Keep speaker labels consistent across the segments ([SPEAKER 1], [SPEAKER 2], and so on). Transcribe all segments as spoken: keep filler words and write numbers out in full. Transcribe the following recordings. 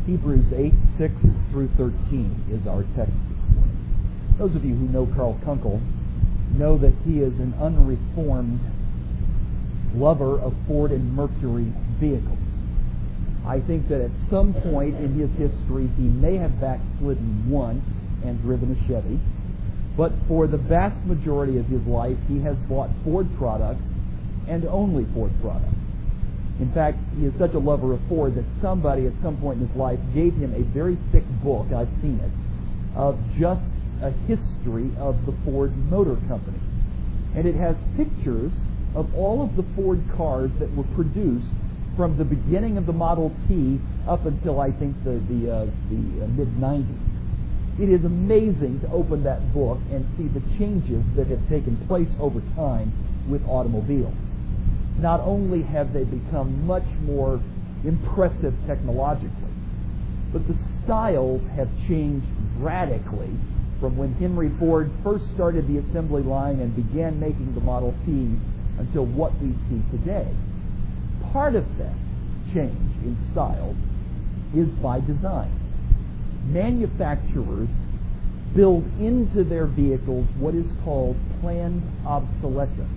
[SPEAKER 1] Hebrews eight, six through thirteen is our text this morning. Those of you who know Carl Kunkel know that he is an unreformed lover of Ford and Mercury vehicles. I think that at some point in his history he may have backslidden once and driven a Chevy, but for the vast majority of his life he has bought Ford products and only Ford products. In fact, he is such a lover of Ford that somebody at some point in his life gave him a very thick book, I've seen it, of just a history of the Ford Motor Company. And it has pictures of all of the Ford cars that were produced from the beginning of the Model T up until, I think, the, the, uh, the uh, mid nineties. It is amazing to open that book and see the changes that have taken place over time with automobiles. Not only have they become much more impressive technologically, but the styles have changed radically from when Henry Ford first started the assembly line and began making the Model Ts until what we see today. Part of that change in style is by design. Manufacturers build into their vehicles what is called planned obsolescence.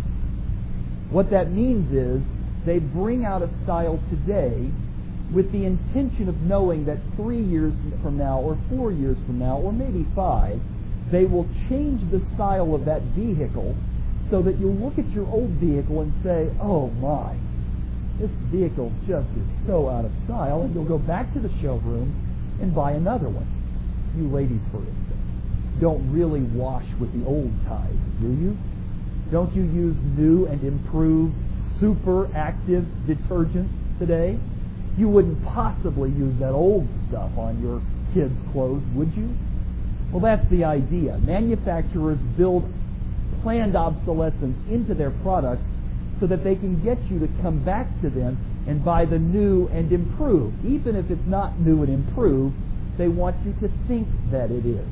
[SPEAKER 1] What that means is they bring out a style today with the intention of knowing that three years from now or four years from now or maybe five, they will change the style of that vehicle so that you'll look at your old vehicle and say, oh my, this vehicle just is so out of style, and you'll go back to the showroom and buy another one. You ladies, for instance, don't really wash with the old Tide, do you? Don't you use new and improved super active detergent today? You wouldn't possibly use that old stuff on your kids' clothes, would you? Well, that's the idea. Manufacturers build planned obsolescence into their products so that they can get you to come back to them and buy the new and improved. Even if it's not new and improved, they want you to think that it is.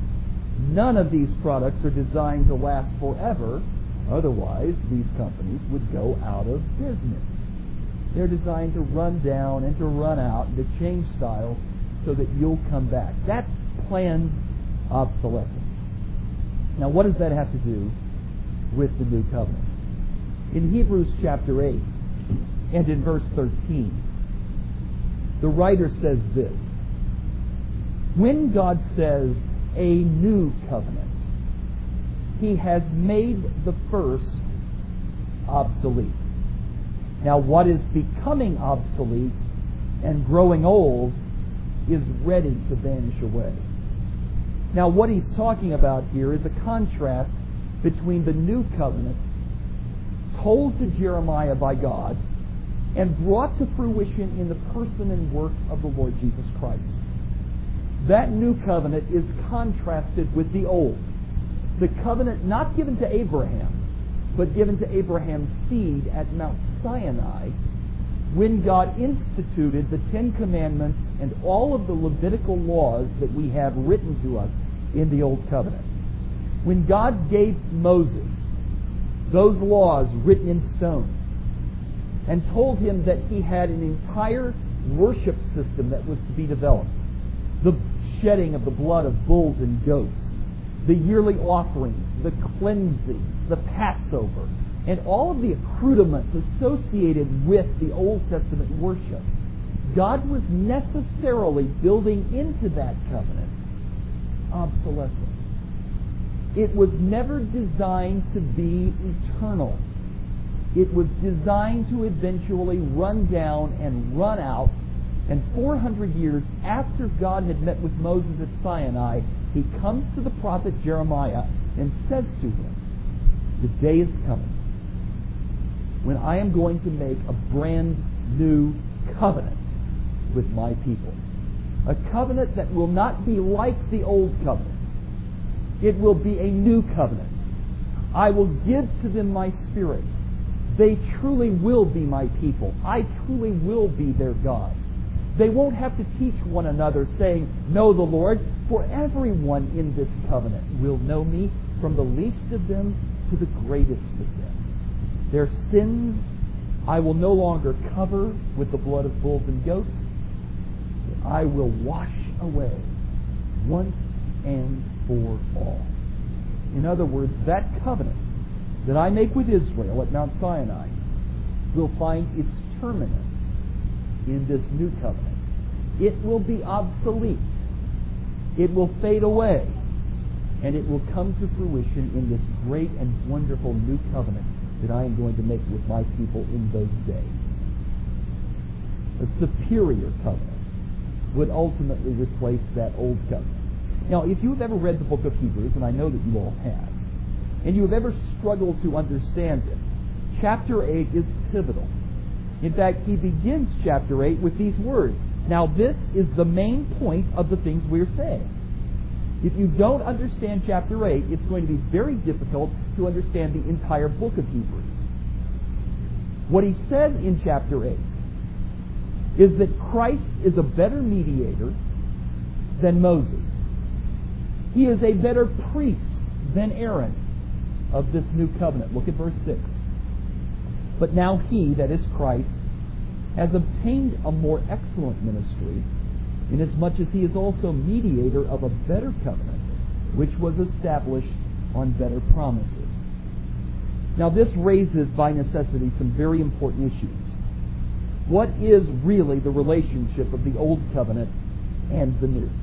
[SPEAKER 1] None of these products are designed to last forever. Otherwise, these companies would go out of business. They're designed to run down and to run out and to change styles so that you'll come back. That's planned obsolescence. Now, what does that have to do with the new covenant? In Hebrews chapter eight and in verse thirteen, the writer says this: when God says a new covenant, He has made the first obsolete. Now, what is becoming obsolete and growing old is ready to vanish away. Now, what he's talking about here is a contrast between the new covenant told to Jeremiah by God and brought to fruition in the person and work of the Lord Jesus Christ. That new covenant is contrasted with the old. The covenant not given to Abraham, but given to Abraham's seed at Mount Sinai, when God instituted the Ten Commandments and all of the Levitical laws that we have written to us in the Old Covenant. When God gave Moses those laws written in stone and told him that he had an entire worship system that was to be developed, the shedding of the blood of bulls and goats, the yearly offerings, the cleansing, the Passover, and all of the accoutrements associated with the Old Testament worship, God was necessarily building into that covenant obsolescence. It was never designed to be eternal. It was designed to eventually run down and run out. And four hundred years after God had met with Moses at Sinai, He comes to the prophet Jeremiah and says to him, the day is coming when I am going to make a brand new covenant with my people. A covenant that will not be like the old covenant. It will be a new covenant. I will give to them my spirit. They truly will be my people. I truly will be their God. They won't have to teach one another saying, know the Lord, for everyone in this covenant will know me, from the least of them to the greatest of them. Their sins I will no longer cover with the blood of bulls and goats. that I will wash away once and for all. In other words, that covenant that I make with Israel at Mount Sinai will find its terminus in this new covenant. It will be obsolete. It will fade away. And it will come to fruition in this great and wonderful new covenant that I am going to make with my people in those days. A superior covenant would ultimately replace that old covenant. Now, if you've ever read the book of Hebrews, and I know that you all have, and you have ever struggled to understand it, chapter eight is pivotal. In fact, he begins chapter eight with these words. Now, this is the main point of the things we're saying. If you don't understand chapter eight, it's going to be very difficult to understand the entire book of Hebrews. What he said in chapter eight is that Christ is a better mediator than Moses. He is a better priest than Aaron of this new covenant. Look at verse six. But now he, that is Christ, has obtained a more excellent ministry, inasmuch as he is also mediator of a better covenant, which was established on better promises. Now this raises by necessity some very important issues. What is really the relationship of the old covenant and the new?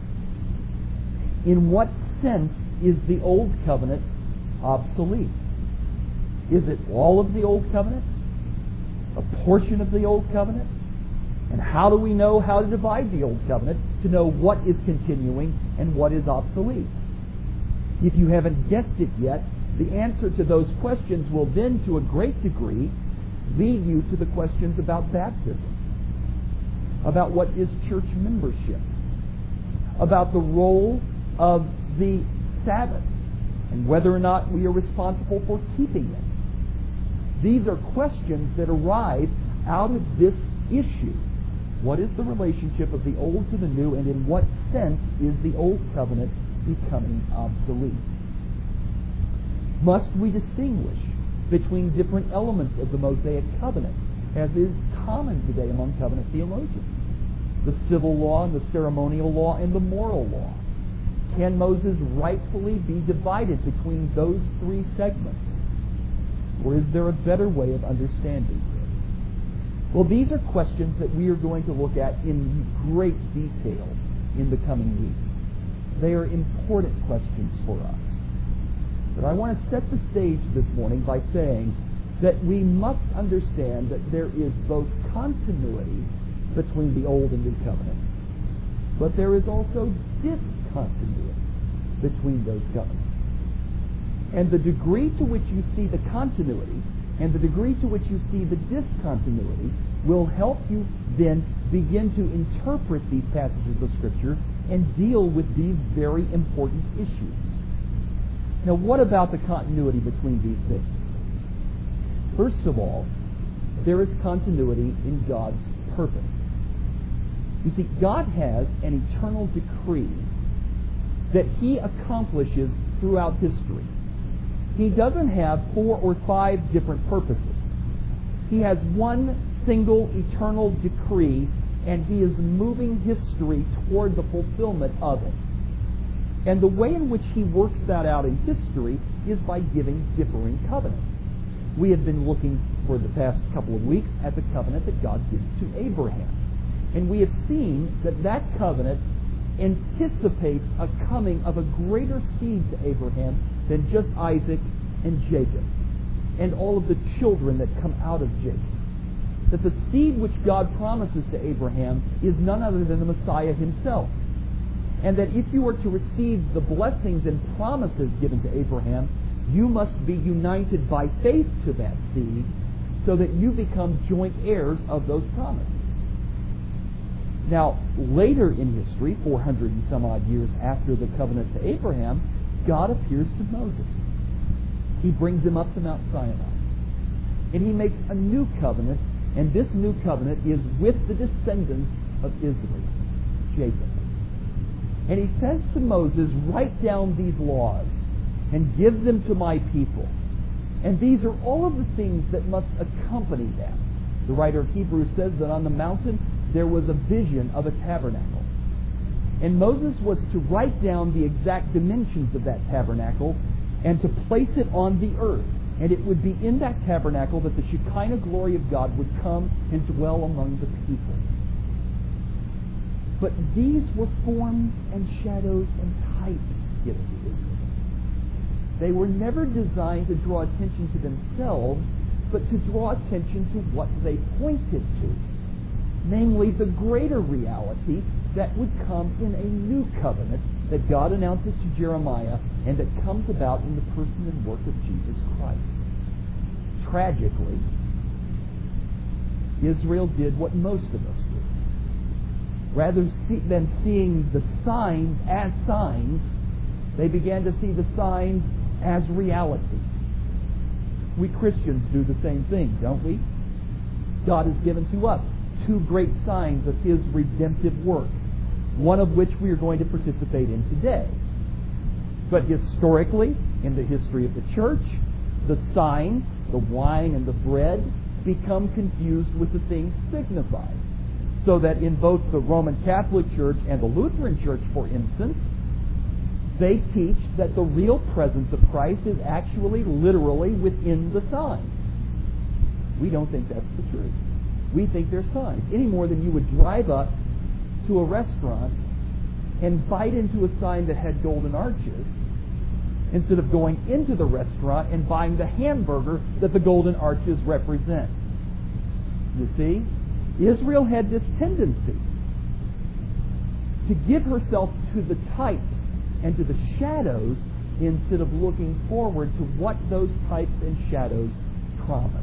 [SPEAKER 1] In what sense is the old covenant obsolete? Is it all of the old covenant? A portion of the old covenant? And how do we know how to divide the old covenant to know what is continuing and what is obsolete? If you haven't guessed it yet, the answer to those questions will then, to a great degree, lead you to the questions about baptism, about what is church membership, about the role of the Sabbath, and whether or not we are responsible for keeping it. These are questions that arise out of this issue. What is the relationship of the old to the new, and in what sense is the old covenant becoming obsolete? Must we distinguish between different elements of the Mosaic covenant, as is common today among covenant theologians? The civil law and the ceremonial law and the moral law. Can Moses rightfully be divided between those three segments? Or is there a better way of understanding this? Well, these are questions that we are going to look at in great detail in the coming weeks. They are important questions for us. But I want to set the stage this morning by saying that we must understand that there is both continuity between the old and new covenants, but there is also discontinuity between those covenants. And the degree to which you see the continuity and the degree to which you see the discontinuity will help you then begin to interpret these passages of Scripture and deal with these very important issues. Now, what about the continuity between these things? First of all, there is continuity in God's purpose. You see, God has an eternal decree that He accomplishes throughout history. He doesn't have four or five different purposes. He has one single eternal decree, and He is moving history toward the fulfillment of it. And the way in which He works that out in history is by giving differing covenants. We have been looking for the past couple of weeks at the covenant that God gives to Abraham. And we have seen that that covenant anticipates a coming of a greater seed to Abraham than just Isaac and Jacob and all of the children that come out of Jacob. That the seed which God promises to Abraham is none other than the Messiah Himself. And that if you are to receive the blessings and promises given to Abraham, you must be united by faith to that seed so that you become joint heirs of those promises. Now, later in history, four hundred and some odd years after the covenant to Abraham, God appears to Moses. He brings him up to Mount Sinai. And He makes a new covenant, and this new covenant is with the descendants of Israel, Jacob. And He says to Moses, write down these laws and give them to my people. And these are all of the things that must accompany them. The writer of Hebrews says that on the mountain there was a vision of a tabernacle. And Moses was to write down the exact dimensions of that tabernacle and to place it on the earth. And it would be in that tabernacle that the Shekinah glory of God would come and dwell among the people. But these were forms and shadows and types given to Israel. They were never designed to draw attention to themselves, but to draw attention to what they pointed to. Namely, the greater reality that would come in a new covenant that God announces to Jeremiah and that comes about in the person and work of Jesus Christ. Tragically, Israel did what most of us do. Rather than seeing the signs as signs, they began to see the signs as reality. We Christians do the same thing, don't we? God has given to us two great signs of His redemptive work, one of which we are going to participate in today. But historically, in the history of the church, the signs, the wine and the bread, become confused with the things signified. So that in both the Roman Catholic Church and the Lutheran Church, for instance, they teach that the real presence of Christ is actually literally within the signs. We don't think that's the truth. We think they're signs, any more than you would drive up to a restaurant and bite into a sign that had golden arches instead of going into the restaurant and buying the hamburger that the golden arches represent. You see, Israel had this tendency to give herself to the types and to the shadows instead of looking forward to what those types and shadows promised.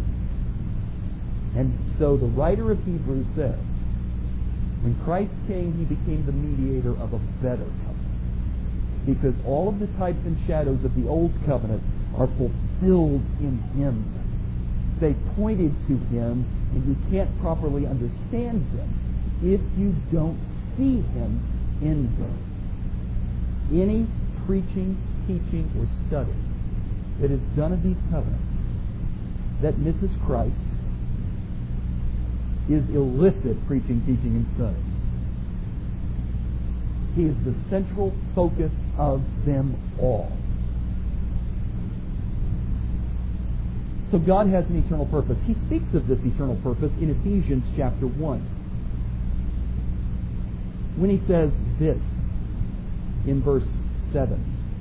[SPEAKER 1] And so the writer of Hebrews says, when Christ came, He became the mediator of a better covenant. Because all of the types and shadows of the old covenant are fulfilled in Him. They pointed to Him, and you can't properly understand them if you don't see Him in them. Any preaching, teaching, or study that is done of these covenants that misses Christ is illicit preaching, teaching, and study. He is the central focus of them all. So God has an eternal purpose. He speaks of this eternal purpose in Ephesians chapter one. When he says this in verse seven.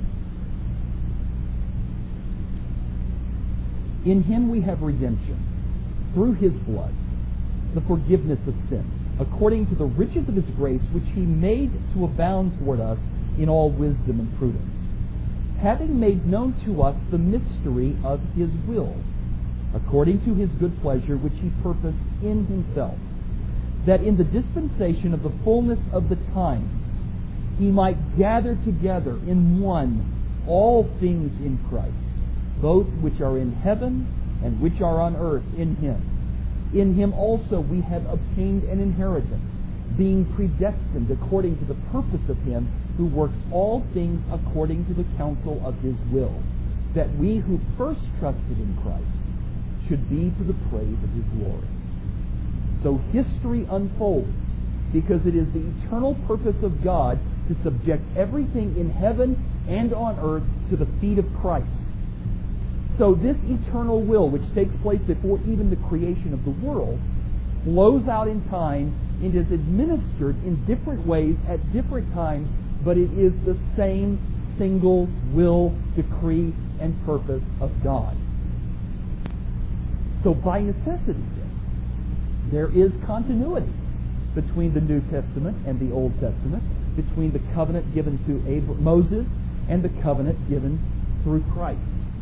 [SPEAKER 1] In Him we have redemption, through His blood, the forgiveness of sins, according to the riches of His grace, which He made to abound toward us in all wisdom and prudence, having made known to us the mystery of His will, according to His good pleasure, which He purposed in Himself, that in the dispensation of the fullness of the times He might gather together in one all things in Christ, both which are in heaven and which are on earth in Him. In Him also we have obtained an inheritance, being predestined according to the purpose of Him who works all things according to the counsel of His will, that we who first trusted in Christ should be to the praise of His glory. So history unfolds because it is the eternal purpose of God to subject everything in heaven and on earth to the feet of Christ. So this eternal will, which takes place before even the creation of the world, flows out in time and is administered in different ways at different times, but it is the same single will, decree, and purpose of God. So by necessity, then, there is continuity between the New Testament and the Old Testament, between the covenant given to Abra- Moses and the covenant given through Christ.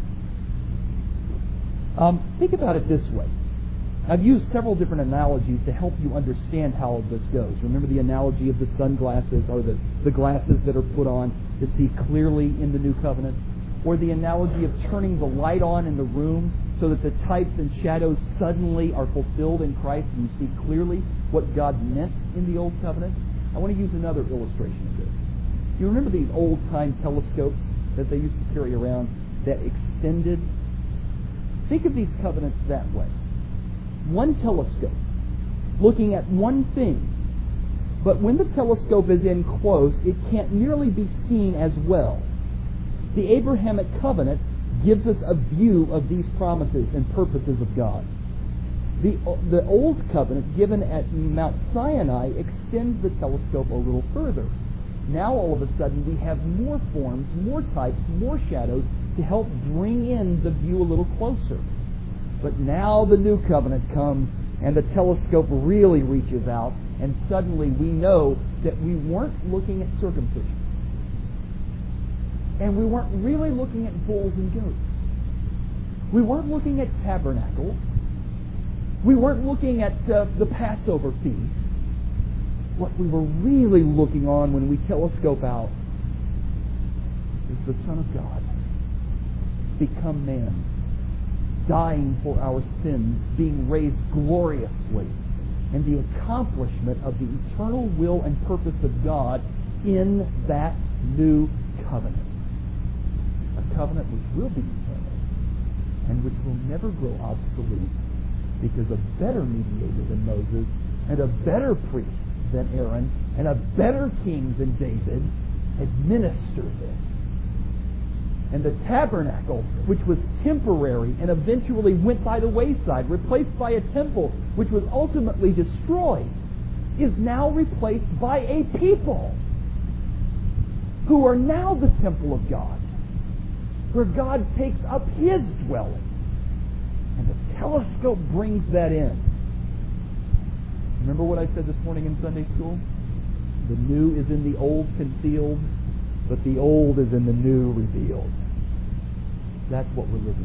[SPEAKER 1] Um, think about it this way. I've used several different analogies to help you understand how this goes. Remember the analogy of the sunglasses or the, the glasses that are put on to see clearly in the New Covenant? Or the analogy of turning the light on in the room so that the types and shadows suddenly are fulfilled in Christ and you see clearly what God meant in the Old Covenant? I want to use another illustration of this. You remember these old-time telescopes that they used to carry around that extended? Think of these covenants that way. One telescope looking at one thing. But when the telescope is in close, it can't nearly be seen as well. The Abrahamic covenant gives us a view of these promises and purposes of God. The, the Old Covenant given at Mount Sinai extends the telescope a little further. Now all of a sudden we have more forms, more types, more shadows to help bring in the view a little closer. But now the New Covenant comes and the telescope really reaches out, and suddenly we know that we weren't looking at circumcision. And we weren't really looking at bulls and goats. We weren't looking at tabernacles. We weren't looking at uh, the Passover feast. What we were really looking on when we telescope out is the Son of God, become man, dying for our sins, being raised gloriously, and the accomplishment of the eternal will and purpose of God in that new covenant. A covenant which will be eternal and which will never grow obsolete, because a better mediator than Moses and a better priest than Aaron and a better king than David administers it. And the tabernacle, which was temporary and eventually went by the wayside, replaced by a temple which was ultimately destroyed, is now replaced by a people who are now the temple of God, where God takes up His dwelling. And the telescope brings that in. Remember what I said this morning in Sunday school? The new is in the old concealed, but the old is in the new revealed. That's what we're looking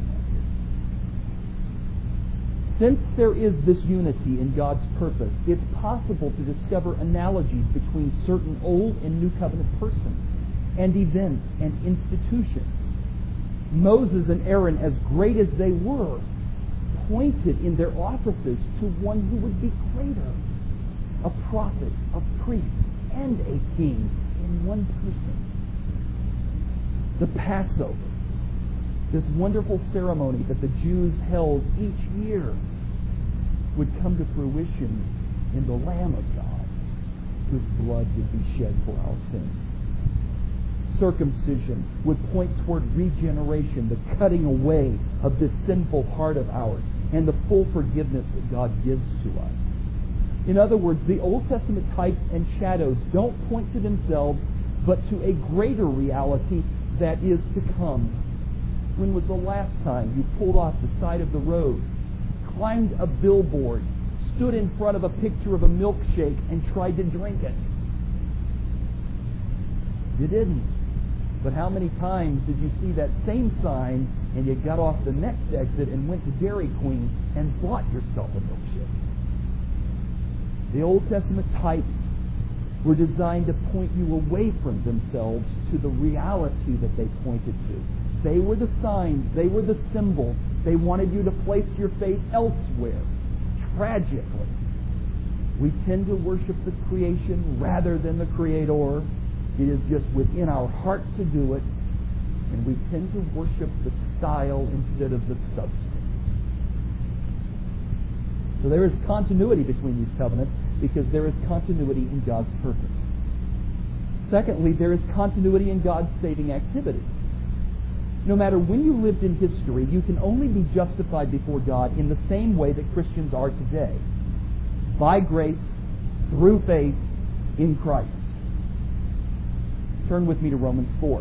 [SPEAKER 1] at here. Since there is this unity in God's purpose, it's possible to discover analogies between certain Old and New Covenant persons and events and institutions. Moses and Aaron, as great as they were, pointed in their offices to one who would be greater, a prophet, a priest, and a king in one person. The Passover, this wonderful ceremony that the Jews held each year, would come to fruition in the Lamb of God, whose blood would be shed for our sins. Circumcision would point toward regeneration, the cutting away of this sinful heart of ours, and the full forgiveness that God gives to us. In other words, the Old Testament types and shadows don't point to themselves, but to a greater reality that is to come. When was the last time you pulled off the side of the road, climbed a billboard, stood in front of a picture of a milkshake, and tried to drink it? You didn't. But how many times did you see that same sign and you got off the next exit and went to Dairy Queen and bought yourself a milkshake? The Old Testament types were designed to point you away from themselves to the reality that they pointed to. They were the signs, they were the symbols. They wanted you to place your faith elsewhere. Tragically, we tend to worship the creation rather than the Creator. It is just within our heart to do it, and we tend to worship the style instead of the substance. So there is continuity between these covenants because there is continuity in God's purpose. Secondly, there is continuity in God's saving activity. No matter when you lived in history, you can only be justified before God in the same way that Christians are today. By grace, through faith, in Christ. Turn with me to Romans four.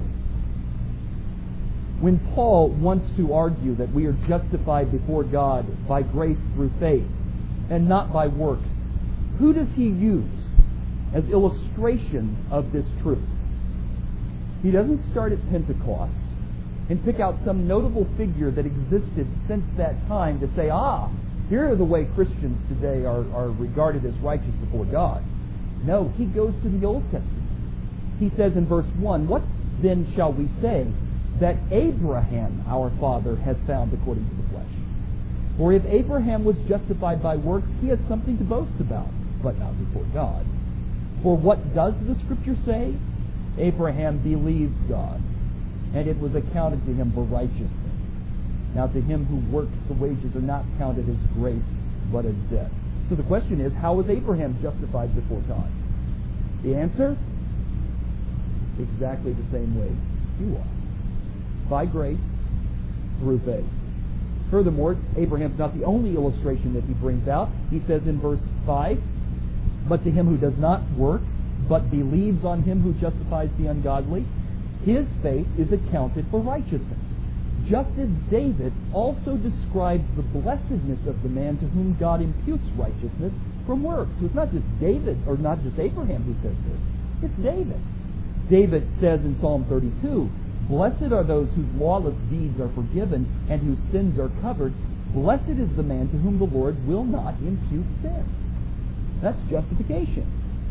[SPEAKER 1] When Paul wants to argue that we are justified before God by grace through faith and not by works, who does he use as illustrations of this truth? He doesn't start at Pentecost and pick out some notable figure that existed since that time to say, ah, here are the way Christians today are, are regarded as righteous before God. No, he goes to the Old Testament. He says in verse one, what then shall we say that Abraham, our father, has found according to the flesh? For if Abraham was justified by works, he has something to boast about, but not before God. For what does the Scripture say? Abraham believed God, and it was accounted to him for righteousness. Now to him who works, the wages are not counted as grace, but as debt. So the question is, how was Abraham justified before God? The answer? Exactly the same way you are. By grace, through faith. Furthermore, Abraham's not the only illustration that he brings out. He says in verse five, "But to him who does not work, but believes on him who justifies the ungodly, his faith is accounted for righteousness." Just as David also describes the blessedness of the man to whom God imputes righteousness from works. So it's not just David, or not just Abraham who says this. It's David. David says in Psalm thirty-two, "Blessed are those whose lawless deeds are forgiven and whose sins are covered. Blessed is the man to whom the Lord will not impute sin." That's justification.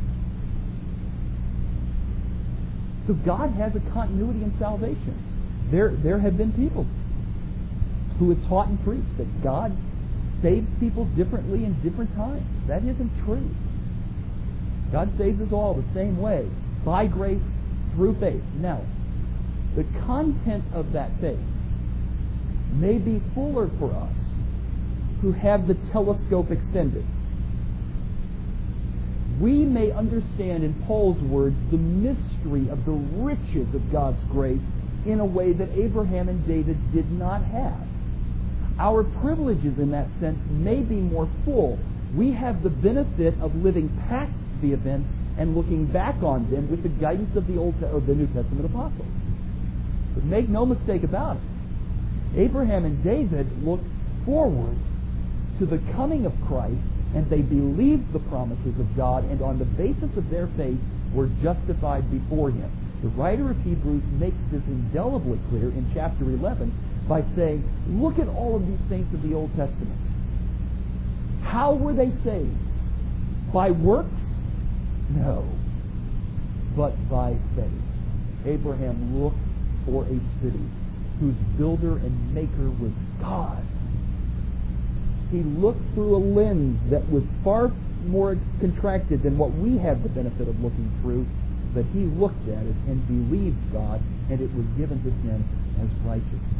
[SPEAKER 1] So God has a continuity in salvation. There, there have been people who have taught and preached that God saves people differently in different times. That isn't true. God saves us all the same way, by grace, through faith. Now, the content of that faith may be fuller for us who have the telescope extended. We may understand, in Paul's words, the mystery of the riches of God's grace in a way that Abraham and David did not have. Our privileges in that sense may be more full. We have the benefit of living past the events and looking back on them with the guidance of the Old of the New Testament apostles. But make no mistake about it, Abraham and David looked forward to the coming of Christ, and they believed the promises of God, and on the basis of their faith were justified before Him. The writer of Hebrews makes this indelibly clear in chapter eleven by saying, look at all of these saints of the Old Testament. How were they saved? By works? No. But by faith. Abraham looked for a city whose builder and maker was God. He looked through a lens that was far more contracted than what we have the benefit of looking through, but he looked at it and believed God, and it was given to him as righteousness.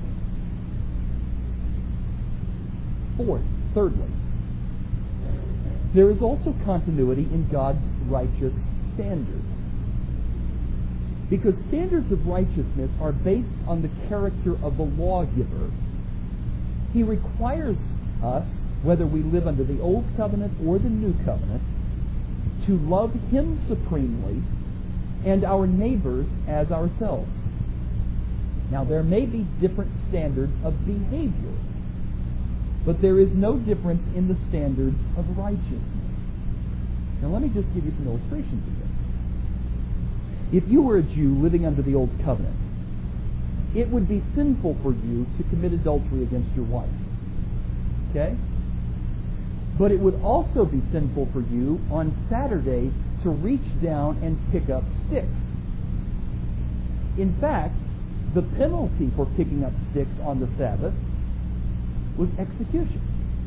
[SPEAKER 1] Fourth, thirdly, there is also continuity in God's righteous standard. Because standards of righteousness are based on the character of the lawgiver, He requires us, whether we live under the Old Covenant or the New Covenant, to love Him supremely and our neighbors as ourselves. Now, there may be different standards of behavior, but there is no difference in the standards of righteousness. Now, let me just give you some illustrations of this. If you were a Jew living under the Old Covenant, it would be sinful for you to commit adultery against your wife. Okay? But it would also be sinful for you on Saturday to reach down and pick up sticks. In fact, the penalty for picking up sticks on the Sabbath was execution.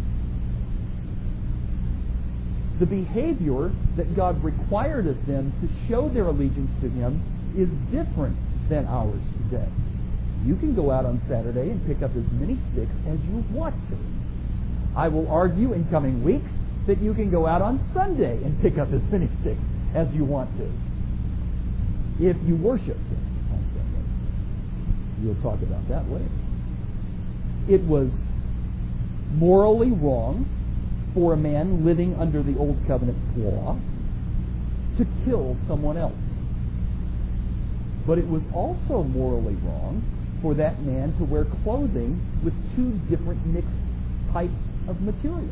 [SPEAKER 1] The behavior that God required of them to show their allegiance to Him is different than ours today. You can go out on Saturday and pick up as many sticks as you want to. I will argue in coming weeks that you can go out on Sunday and pick up as many sticks as you want to, if you worship Him on Sunday. We'll talk about that later. It was morally wrong for a man living under the Old Covenant law to kill someone else. But it was also morally wrong for that man to wear clothing with two different mixed types of material.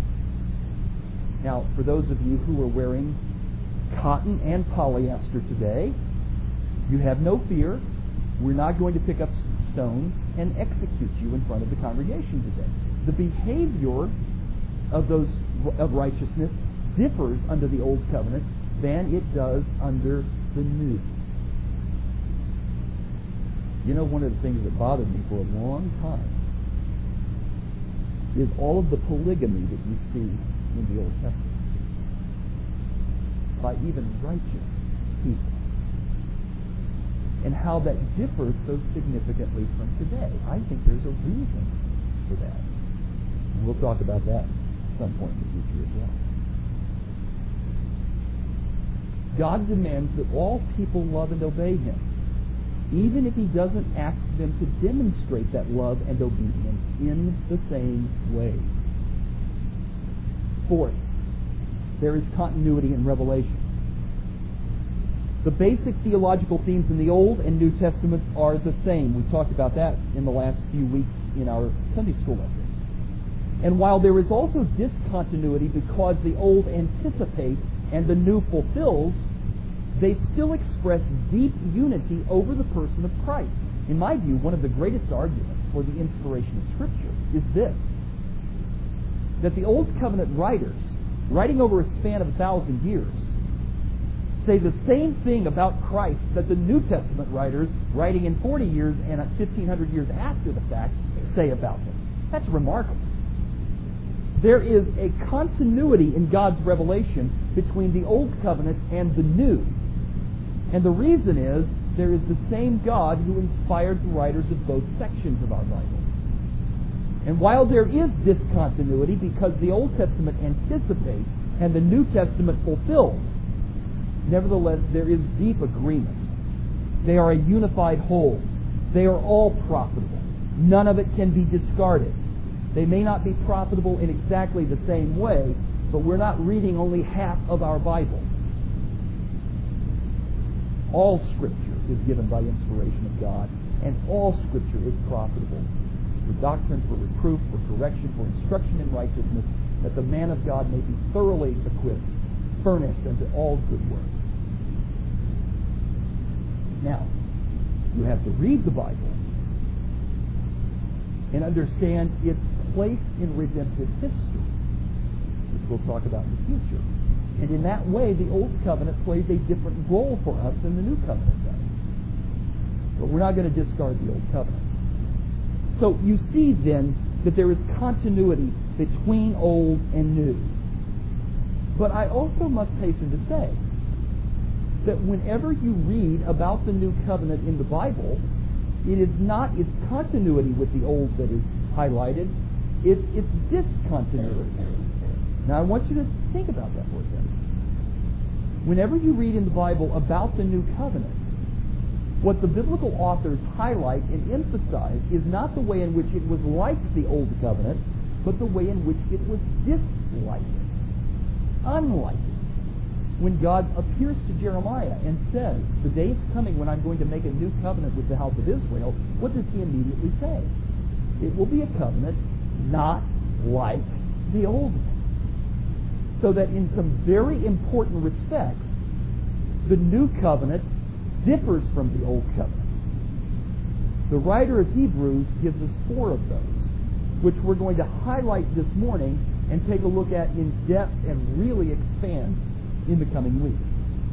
[SPEAKER 1] Now, for those of you who are wearing cotton and polyester today, you have no fear. We're not going to pick up stones and execute you in front of the congregation today. The behavior of those of righteousness differs under the Old Covenant than it does under the New. You know, one of the things that bothered me for a long time is all of the polygamy that you see in the Old Testament by even righteous people, and how that differs so significantly from today. I think there's a reason for that. And we'll talk about that some point in the future as well. God demands that all people love and obey Him, even if He doesn't ask them to demonstrate that love and obedience in the same ways. Fourth, there is continuity in Revelation. The basic theological themes in the Old and New Testaments are the same. We talked about that in the last few weeks in our Sunday school lessons. And while there is also discontinuity because the Old anticipates and the New fulfills, they still express deep unity over the person of Christ. In my view, one of the greatest arguments for the inspiration of Scripture is this: that the Old Covenant writers, writing over a span of a thousand years, say the same thing about Christ that the New Testament writers, writing in forty years and fifteen hundred years after the fact, say about Him. That's remarkable. There is a continuity in God's revelation between the Old Covenant and the New. And the reason is, there is the same God who inspired the writers of both sections of our Bible. And while there is discontinuity because the Old Testament anticipates and the New Testament fulfills, nevertheless there is deep agreement. They are a unified whole. They are all profitable. None of it can be discarded. They may not be profitable in exactly the same way, but we're not reading only half of our Bible. All Scripture is given by inspiration of God, and all Scripture is profitable for doctrine, for reproof, for correction, for instruction in righteousness, that the man of God may be thoroughly equipped, furnished unto all good works. Now, you have to read the Bible and understand its place in redemptive history, which we'll talk about in the future. And in that way, the Old Covenant plays a different role for us than the New Covenant does. But we're not going to discard the Old Covenant. So you see then that there is continuity between Old and New. But I also must hasten to say that whenever you read about the New Covenant in the Bible, it is not its continuity with the Old that is highlighted, it's its discontinuity. Now I want you to think about that for a second. Whenever you read in the Bible about the New Covenant, what the biblical authors highlight and emphasize is not the way in which it was like the Old Covenant, but the way in which it was dislike it, unlike it. When God appears to Jeremiah and says, the day is coming when I'm going to make a new covenant with the house of Israel, what does he immediately say? It will be a covenant not like the old one. So that in some very important respects, the new covenant differs from the old covenant. The writer of Hebrews gives us four of those, which we're going to highlight this morning and take a look at in depth and really expand in the coming weeks.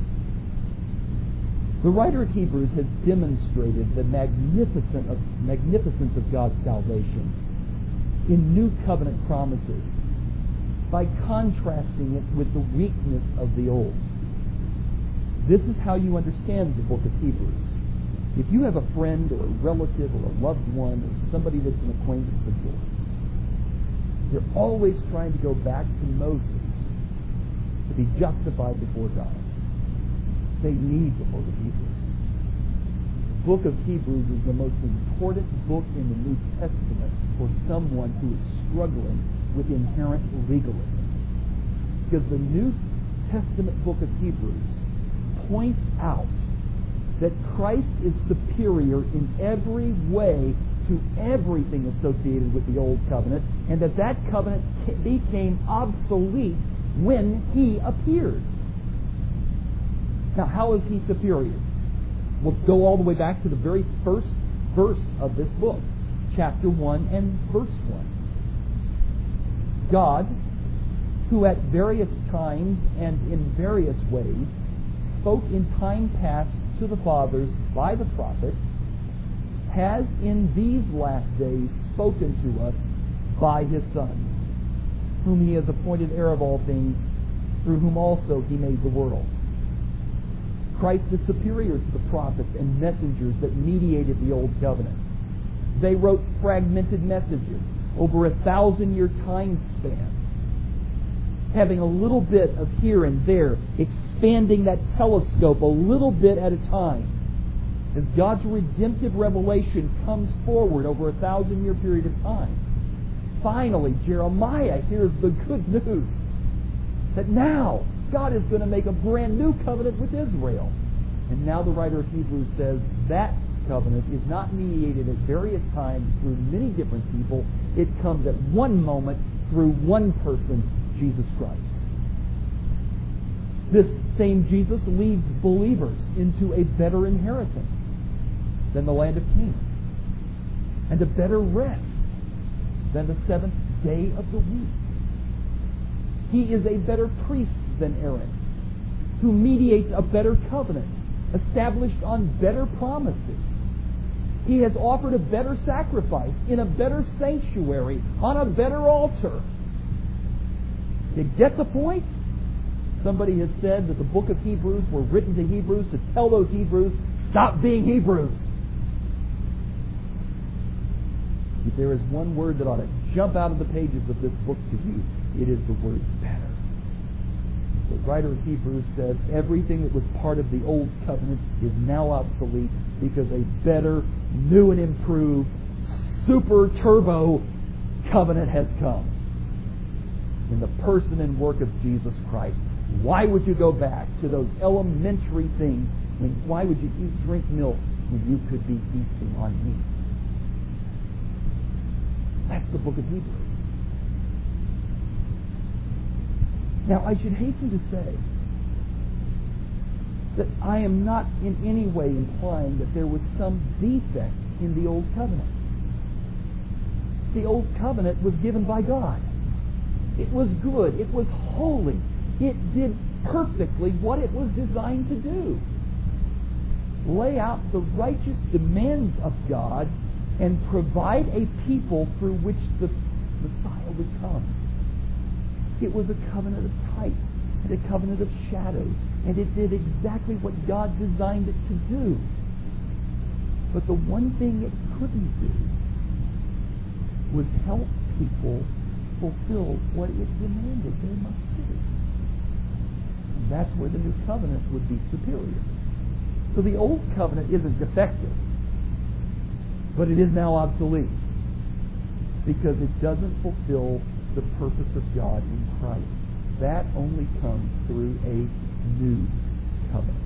[SPEAKER 1] The writer of Hebrews has demonstrated the magnificent of, magnificence of God's salvation in new covenant promises by contrasting it with the weakness of the old. This is how you understand the book of Hebrews. If you have a friend or a relative or a loved one or somebody that's an acquaintance of yours, they're always trying to go back to Moses to be justified before God. They need the book of Hebrews. The book of Hebrews is the most important book in the New Testament for someone who is struggling with inherent legalism. Because the New Testament book of Hebrews points out that Christ is superior in every way to everything associated with the Old Covenant, and that that covenant became obsolete when He appeared. Now, how is He superior? We'll go all the way back to the very first verse of this book, chapter one and verse one. God, who at various times and in various ways spoke in time past to the fathers by the prophets, has in these last days spoken to us by His Son, whom He has appointed heir of all things, through whom also He made the worlds. Christ is superior to the prophets and messengers that mediated the Old Covenant. They wrote fragmented messages over a thousand-year time span having a little bit of here and there, expanding that telescope a little bit at a time. As God's redemptive revelation comes forward over a thousand-year period of time, finally Jeremiah hears the good news that now God is going to make a brand new covenant with Israel. And now the writer of Hebrews says that covenant is not mediated at various times through many different people. It comes at one moment through one person, Jesus Christ. This same Jesus leads believers into a better inheritance than the land of Canaan, and a better rest than the seventh day of the week. He is a better priest than Aaron, who mediates a better covenant, established on better promises. He has offered a better sacrifice in a better sanctuary, on a better altar. You get the point? Somebody has said that the book of Hebrews were written to Hebrews to tell those Hebrews, stop being Hebrews. If there is one word that ought to jump out of the pages of this book to you, it is the word better. The writer of Hebrews says everything that was part of the old covenant is now obsolete because a better, new and improved, super turbo covenant has come in the person and work of Jesus Christ. Why would you go back to those elementary things? I mean, why would you eat, drink milk when you could be feasting on meat? That's the book of Hebrews. Now, I should hasten to say that I am not in any way implying that there was some defect in the Old Covenant. The Old Covenant was given by God. It was good. It was holy. It did perfectly what it was designed to do. Lay out the righteous demands of God and provide a people through which the Messiah would come. It was a covenant of types and a covenant of shadows, and it did exactly what God designed it to do. But the one thing it couldn't do was help people fulfill what it demanded they must do. And that's where the new covenant would be superior. So the old covenant isn't defective, but it is now obsolete because it doesn't fulfill the purpose of God in Christ. That only comes through a new covenant.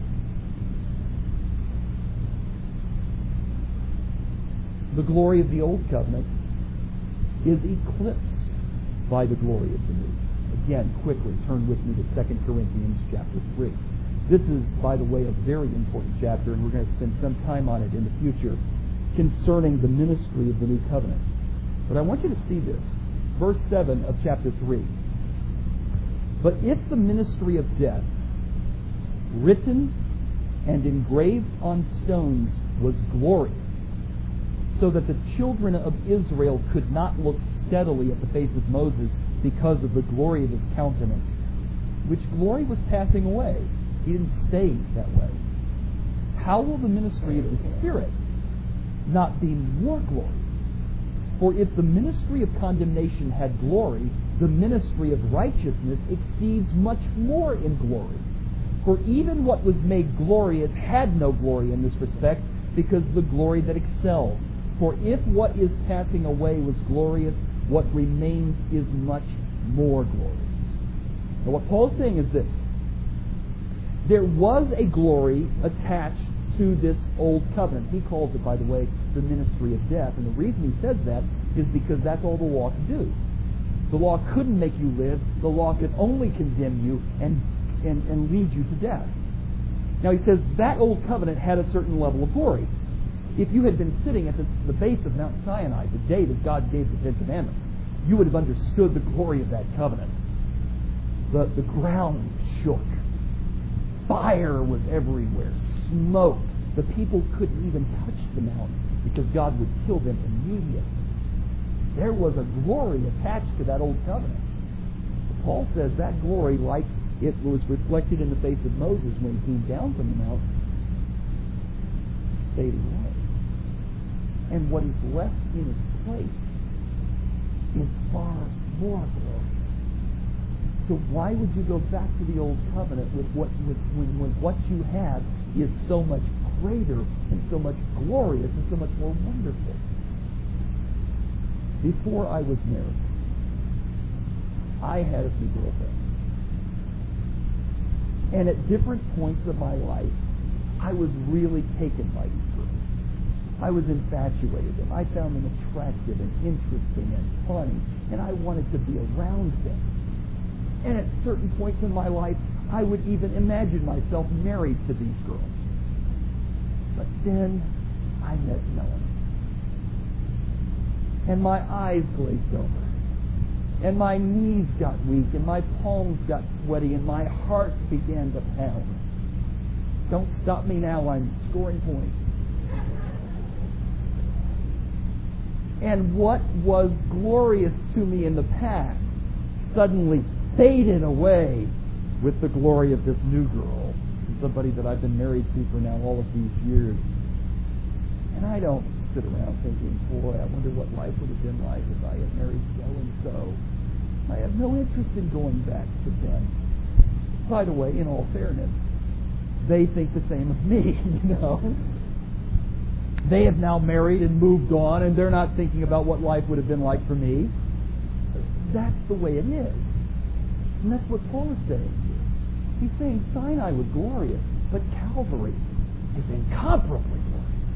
[SPEAKER 1] The glory of the old covenant is eclipsed by the glory of the new. Again, quickly, turn with me to Second Corinthians chapter three. This is, by the way, a very important chapter, and we're going to spend some time on it in the future concerning the ministry of the new covenant. But I want you to see this. Verse seven of chapter three. But if the ministry of death, written and engraved on stones, was glorious, so that the children of Israel could not look steadily at the face of Moses because of the glory of his countenance, which glory was passing away. He didn't stay that way. How will the ministry of the Spirit not be more glorious? For if the ministry of condemnation had glory, the ministry of righteousness exceeds much more in glory. For even what was made glorious had no glory in this respect, because the glory that excels. For if what is passing away was glorious, what remains is much more glorious. Now what Paul's saying is this. There was a glory attached to this old covenant. He calls it, by the way, the ministry of death. And the reason he says that is because that's all the law could do. The law couldn't make you live. The law could only condemn you and, and, and lead you to death. Now he says that old covenant had a certain level of glory. If you had been sitting at the, the base of Mount Sinai the day that God gave the Ten Commandments, you would have understood the glory of that covenant. The, the ground shook. Fire was everywhere. Smoke. The people couldn't even touch the mountain because God would kill them immediately. There was a glory attached to that old covenant. Paul says that glory, like it was reflected in the face of Moses when he came down from the mountain, stayed away. And what is left in its place is far more glorious. So why would you go back to the old covenant with what with when, when what you have is so much greater and so much glorious and so much more wonderful? Before I was married, I had a few girlfriends. And at different points of my life, I was really taken by these girls. I was infatuated with them. I found them attractive and interesting and funny, and I wanted to be around them. And at certain points in my life, I would even imagine myself married to these girls. But then I met Melanie. And my eyes glazed over. And my knees got weak, and my palms got sweaty, and my heart began to pound. Don't stop me now, I'm scoring points. And what was glorious to me in the past suddenly faded away with the glory of this new girl, somebody that I've been married to for now all of these years. And I don't sit around thinking, boy, I wonder what life would have been like if I had married so-and-so. I have no interest in going back to them. By the way, in all fairness, they think the same of me, you know. They have now married and moved on, and they're not thinking about what life would have been like for me. That's the way it is. And that's what Paul is saying here. He's saying Sinai was glorious, but Calvary is incomparably glorious.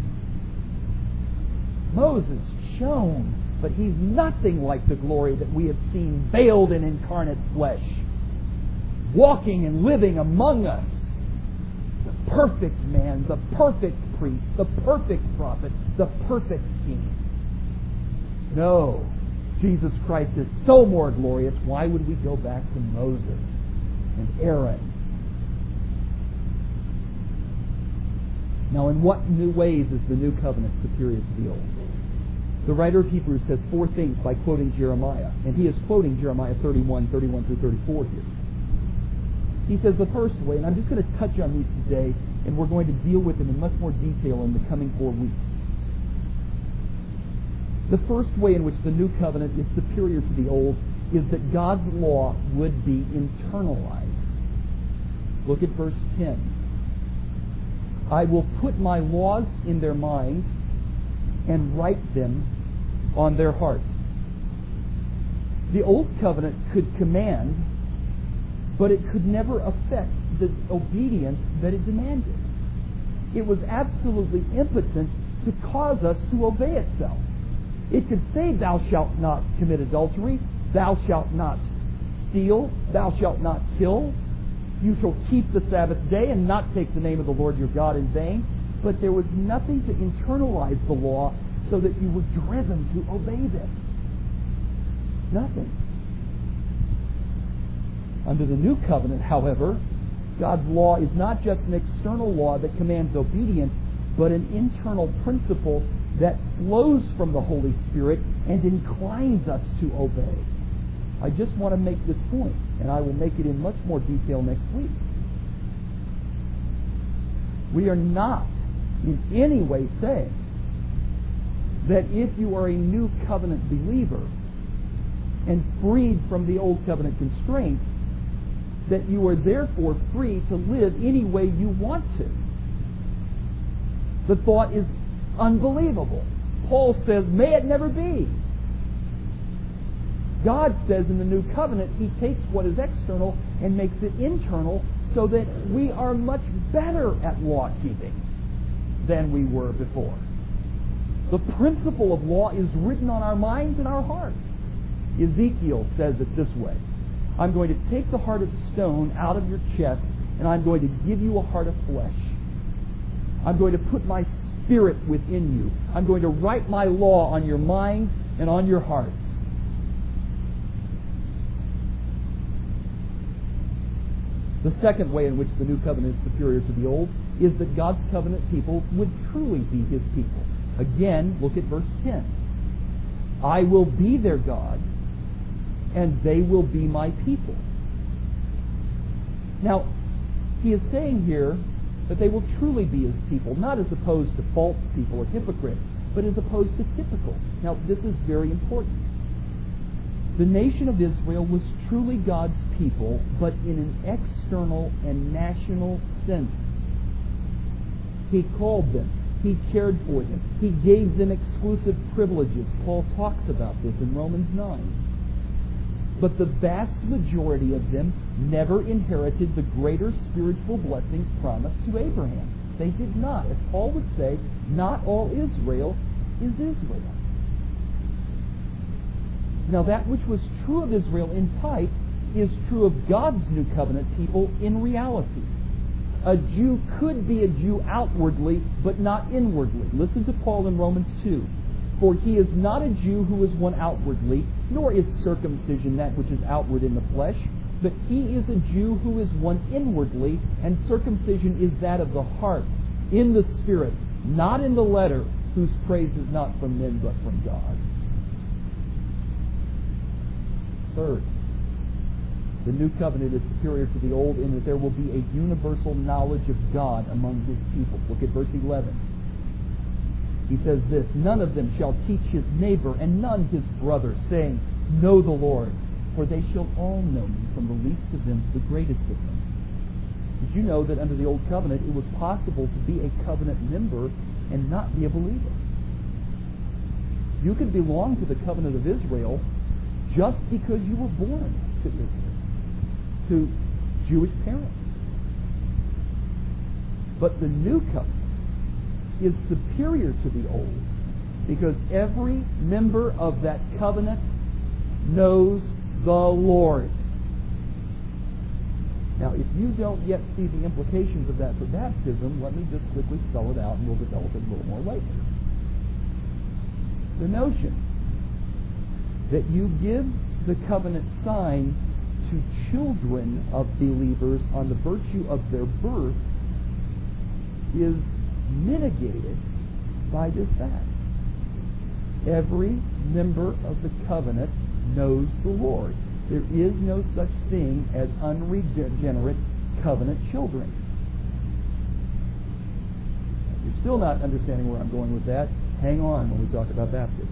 [SPEAKER 1] Moses shone, but he's nothing like the glory that we have seen veiled in incarnate flesh, walking and living among us. The perfect man, the perfect priest, the perfect prophet, the perfect king. No, Jesus Christ is so more glorious. Why would we go back to Moses and Aaron? Now, in what new ways is the new covenant superior to the old? The writer of Hebrews says four things by quoting Jeremiah. And he is quoting Jeremiah thirty-one, thirty-one through thirty-four here. He says the first way, and I'm just going to touch on these today, and we're going to deal with them in much more detail in the coming four weeks. The first way in which the new covenant is superior to the old is that God's law would be internalized. Look at verse ten. I will put my laws in their mind and write them on their hearts. The old covenant could command, but it could never affect the obedience that it demanded. It was absolutely impotent to cause us to obey itself. It could say, thou shalt not commit adultery, thou shalt not steal, thou shalt not kill, you shall keep the Sabbath day and not take the name of the Lord your God in vain. But there was nothing to internalize the law so that you were driven to obey them. Nothing. Under the new covenant, however, God's law is not just an external law that commands obedience, but an internal principle that flows from the Holy Spirit and inclines us to obey. I just want to make this point, and I will make it in much more detail next week. We are not in any way saying that if you are a new covenant believer and freed from the old covenant constraints, that you are therefore free to live any way you want to. The thought is unbelievable. Paul says, may it never be. God says in the new covenant, He takes what is external and makes it internal so that we are much better at law keeping than we were before. The principle of law is written on our minds and our hearts. Ezekiel says it this way: I'm going to take the heart of stone out of your chest, and I'm going to give you a heart of flesh. I'm going to put my spirit within you. I'm going to write my law on your mind and on your hearts. The second way in which the new covenant is superior to the old is that God's covenant people would truly be His people. Again, look at verse ten. I will be their God, and they will be my people. Now, he is saying here that they will truly be His people, not as opposed to false people or hypocrites, but as opposed to typical. Now, this is very important. The nation of Israel was truly God's people, but in an external and national sense. He called them. He cared for them. He gave them exclusive privileges. Paul talks about this in Romans nine. But the vast majority of them never inherited the greater spiritual blessings promised to Abraham. They did not. As Paul would say, not all Israel is Israel. Now that which was true of Israel in type is true of God's new covenant people in reality. A Jew could be a Jew outwardly, but not inwardly. Listen to Paul in Romans two. For he is not a Jew who is one outwardly, nor is circumcision that which is outward in the flesh, but he is a Jew who is one inwardly, and circumcision is that of the heart, in the spirit, not in the letter, whose praise is not from men but from God. Third, the new covenant is superior to the old in that there will be a universal knowledge of God among his people. Look at verse eleven. He says this, none of them shall teach his neighbor and none his brother, saying, know the Lord, for they shall all know me, from the least of them to the greatest of them. Did you know that under the old covenant it was possible to be a covenant member and not be a believer? You could belong to the covenant of Israel just because you were born to Israel, to Jewish parents. But the new covenant is superior to the old because every member of that covenant knows the Lord. Now, if you don't yet see the implications of that for baptism, let me just quickly spell it out and we'll develop it a little more later. The notion that you give the covenant sign to children of believers on the virtue of their birth is mitigated by this fact. Every member of the covenant knows the Lord. There is no such thing as unregenerate covenant children. If you're still not understanding where I'm going with that, hang on when we talk about baptism.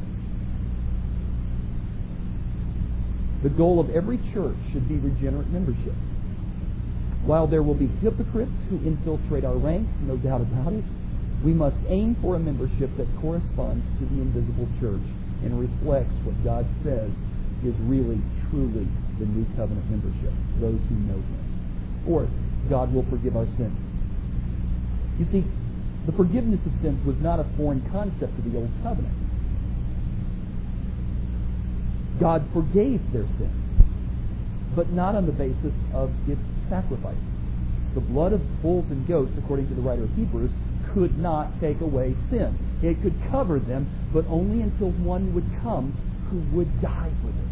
[SPEAKER 1] The goal of every church should be regenerate membership. While there will be hypocrites who infiltrate our ranks, no doubt about it, we must aim for a membership that corresponds to the invisible church and reflects what God says is really, truly the new covenant membership, those who know him. Fourth, God will forgive our sins. You see, the forgiveness of sins was not a foreign concept to the old covenant. God forgave their sins, but not on the basis of its sacrifices. The blood of bulls and goats, according to the writer of Hebrews, could not take away sin. It could cover them, but only until one would come who would die for them.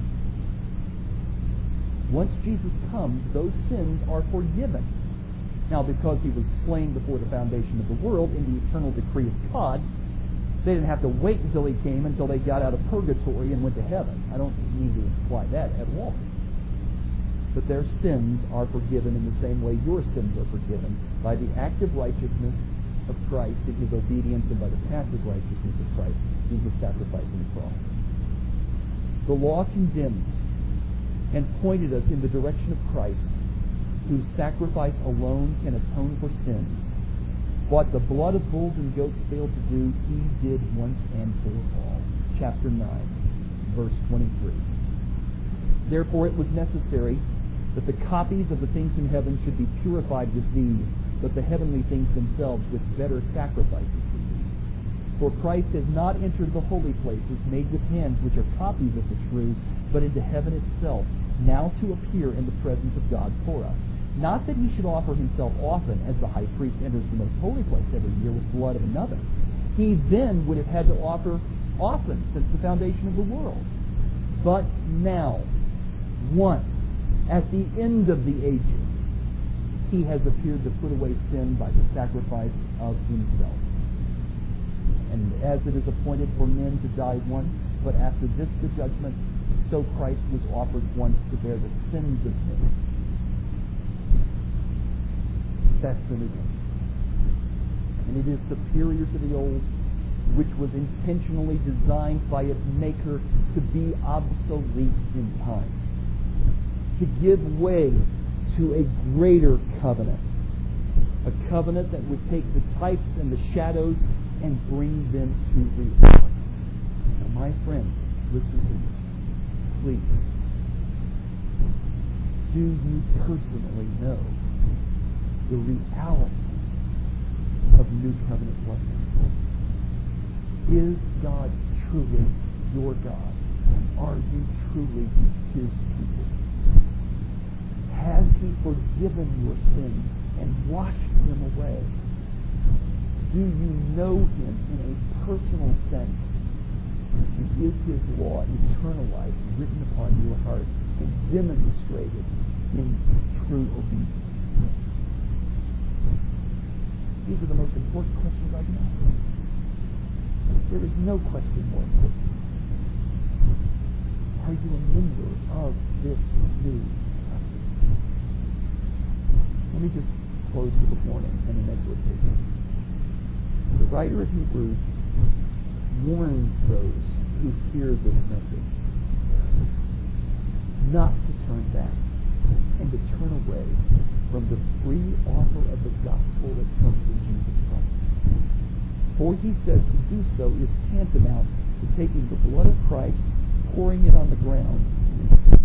[SPEAKER 1] Once Jesus comes, those sins are forgiven. Now, because he was slain before the foundation of the world in the eternal decree of God, they didn't have to wait until he came, until they got out of purgatory and went to heaven. I don't mean to imply that at all. But their sins are forgiven in the same way your sins are forgiven, by the active righteousness of Christ in his obedience and by the passive righteousness of Christ in his sacrifice on the cross. The law condemned and pointed us in the direction of Christ, whose sacrifice alone can atone for sins. What the blood of bulls and goats failed to do, he did once and for all. Chapter nine, verse twenty-three. Therefore it was necessary that the copies of the things in heaven should be purified with these, but the heavenly things themselves with better sacrifices than these. For Christ has not entered the holy places made with hands, which are copies of the true, but into heaven itself, now to appear in the presence of God for us. Not that he should offer himself often, as the high priest enters the most holy place every year with blood of another. He then would have had to offer often since the foundation of the world. But now, once, at the end of the ages, he has appeared to put away sin by the sacrifice of himself. And as it is appointed for men to die once, but after this the judgment, so Christ was offered once to bear the sins of men. That's the new covenant. And it is superior to the old which was intentionally designed by its maker to be obsolete in time, to give way to a greater covenant, a covenant that would take the types and the shadows and bring them to reality. Now, my friends, listen to me, please. Do you personally know the reality of New Covenant blessings? Is God truly your God? Are you truly His people? Has He forgiven your sins and washed them away? Do you know Him in a personal sense? And is His law internalized, written upon your heart, and demonstrated in true obedience? These are the most important questions I can ask. There is no question more important. Are you a member of this new covenant? Let me just close with a warning and an exhortation. The writer of Hebrews warns those who hear this message not to turn back and to turn away from the free offer of the gospel that comes in Jesus Christ. For he says to do so is tantamount to taking the blood of Christ, pouring it on the ground,